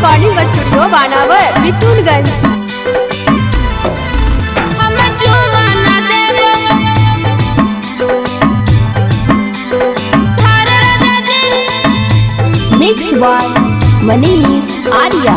Recording studio Banawar Bishunganj. Mix by Manish Arya.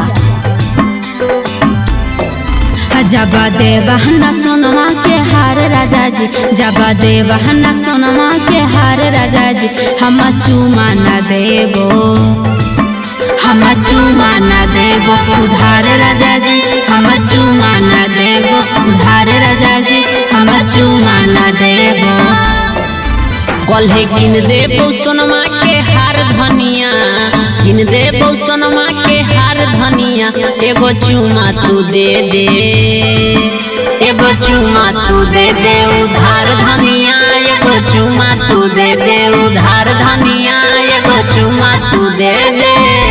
जब देवहना सोनमा के हार राजा जी, जब देवहना सोनमा के हार राजा जी, हम चूमा न देबो, हम चूमा न देबो उधार राजा जी, हम चूमा न देबो उधार राजा जी, हम चूमा न देबो। कल्हे किन देबो सोनमा के हार धनिया, किन देबो सोनमा के हार धनिया, एगो चूमा तू दे दे, एगो चूमा तू दे दे उधार धनिया, एगो चूमा तू दे दे उधार धनिया, एगो चूमा तू दे दे।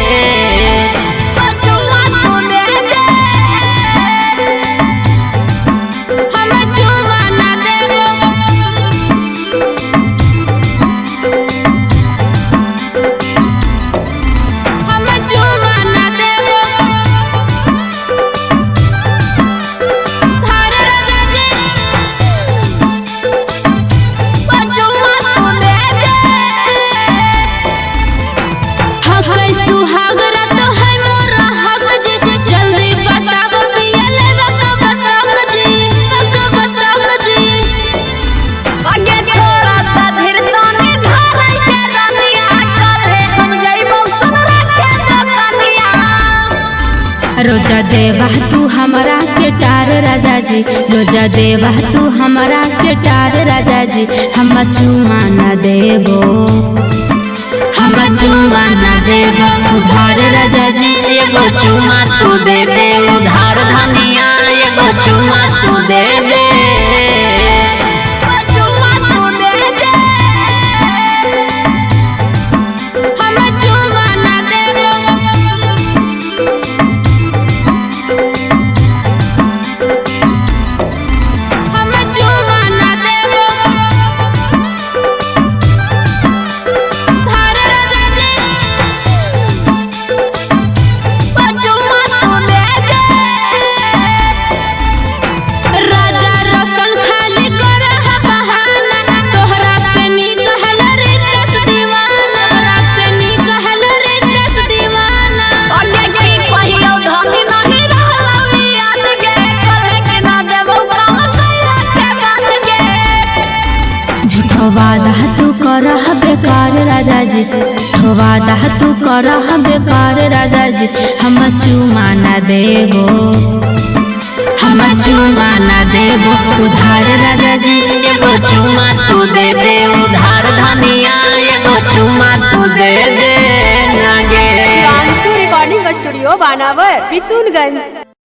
रोजा देवा तू हमारा के टार राजा जी, रोजा देवा तू हमारा के टार राजा जी, हम चूमा न देबो, हम चूमा न देबो उधार राजा जी, एगो चूमा तू दे दे उधार धनिया, एगो चूमा तू दे दे। वादा तू करह बेकार राजा जी, वादा तू करह बेकार राजा जी, हम चूमा न देबो, हम चूमा न देबो उधार राजा जी, एगो चूमा तू दे दे उधार धनिया, एगो चूमा तू दे दे। Recording studio Banawar Bishunganj.